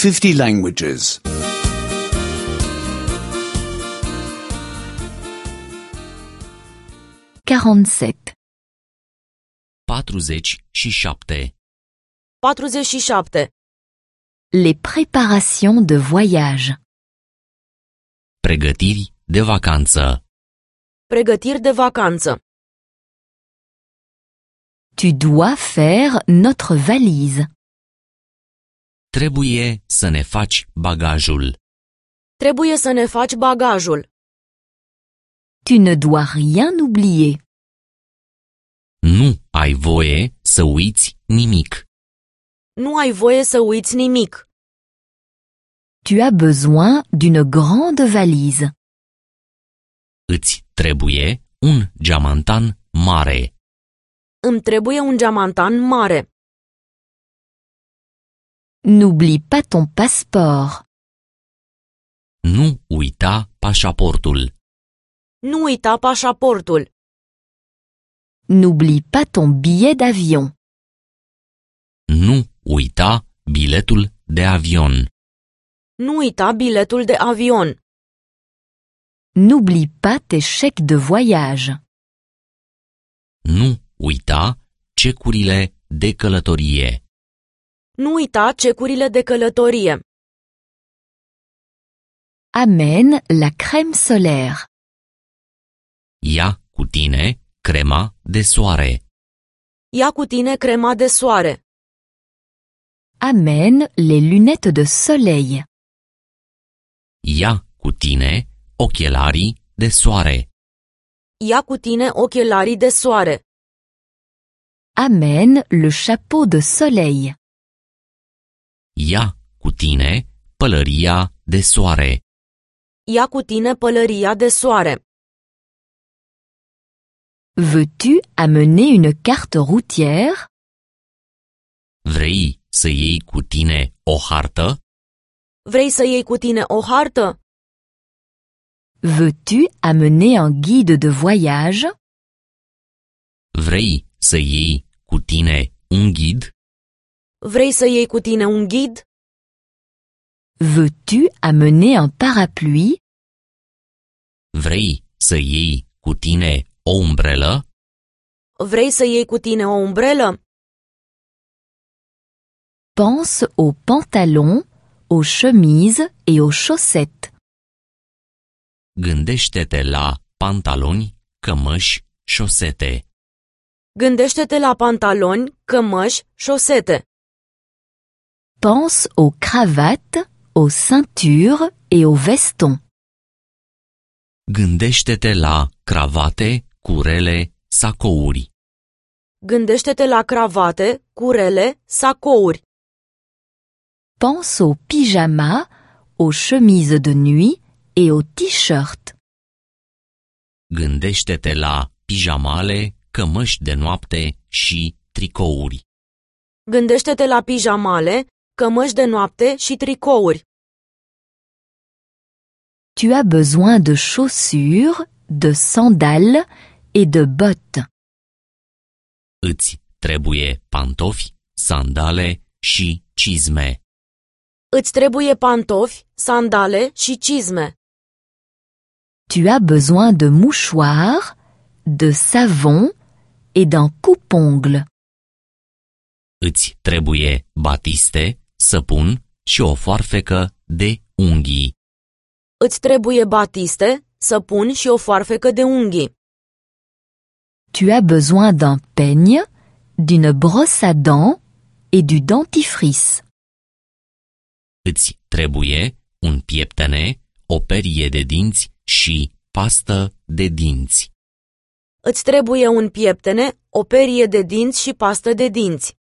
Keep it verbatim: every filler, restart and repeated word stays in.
fifty languages. quarante-sept. patruzeci și șapte. patruzeci și șapte. Les préparations de voyage. Pregătiri de vacanță. Pregătiri de vacanță. Tu dois faire notre valise. Trebuie să ne faci bagajul. Trebuie să ne faci bagajul. Tu ne dois rien oublier. Nu ai voie să uiți nimic. Nu ai voie să uiți nimic. Tu as besoin d'une grande valise. Îți trebuie un geamantan mare. Îmi trebuie un geamantan mare. N'oublie pas ton passeport. Nu uita pașaportul. Nu uita pașaportul. N'oublie pas ton billet d'avion. Nu uita biletul de avion. Nu uita biletul de avion. N'oublie pas tes chèques de voyage. Nu uita cecurile de călătorie. Nu uita cecurile de călătorie. Amène la crème solaire. Ia cu tine crema de soare. Ia cu tine crema de soare. Amène les lunettes de soleil. Ia cu tine ochelarii de soare. Ia cu tine ochelarii de soare. Amène le chapeau de soleil. Ia cu tine pălăria de soare. Ia cu tine pălăria de soare. Veux-tu amener une carte routière? Vrei să iei cu tine o hartă? Vrei să iei cu tine o hartă? Veux-tu amener un guide de voyage? Vrei să iei cu tine un ghid? Vrei să iei cu tine un ghid? Veux-tu amener un parapluie? Vrei să iei cu tine o umbrelă? Vrei să iei cu tine o umbrelă? Pense aux pantalons, aux chemises et aux chaussettes. Gândește-te la pantaloni, cămăși, șosete. Gândește-te la pantaloni, cămăși, șosete. Pense aux cravates, aux ceintures et aux vestons. Gândește-te la cravate, curele, sacouri. Gândește-te la cravate, curele, sacouri. Pense aux pyjamas, aux chemises de nuit et aux t-shirts. Gândește-te la pijamale, cămăși de noapte și tricouri. Gândește-te la pijamale, cămăși de noapte și tricouri. Tu as besoin de chaussures, de sandales et de bottes. Îți trebuie pantofi, sandale și cizme. Îți trebuie pantofi, sandale și cizme. Tu as besoin de mouchoirs, de savon et d'un coupe-ongle. Îți trebuie batiste, săpun și o foarfecă de unghii. Îți trebuie batiste, săpun și o foarfecă de unghii. Tu as besoin d'un peigne, d'une brosse à dents et du dentifrice. Îți trebuie un pieptene, o perie de dinți și pastă de dinți. Îți trebuie un pieptene, o perie de dinți și pastă de dinți.